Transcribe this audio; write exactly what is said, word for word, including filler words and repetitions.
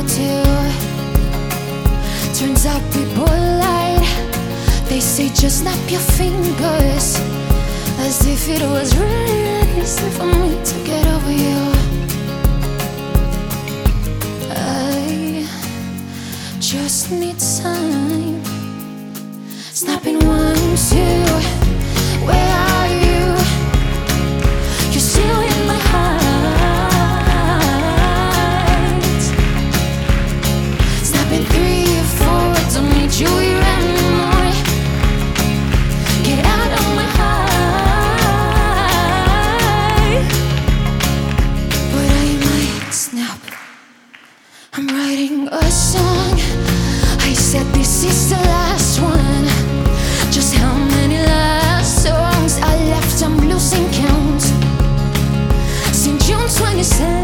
too. Turns out people lied. They say just snap your fingers, as if it was really easy for me to get over you. I just need time. Snapping one, two. Where are you? You're still in my heart. Snapping three or four. Don't need you here anymore. Get out of my heart. But I might snap. I'm writing a song. I said this is the last one. Just how many last songs I left, I'm losing count. Since June twenty-seventh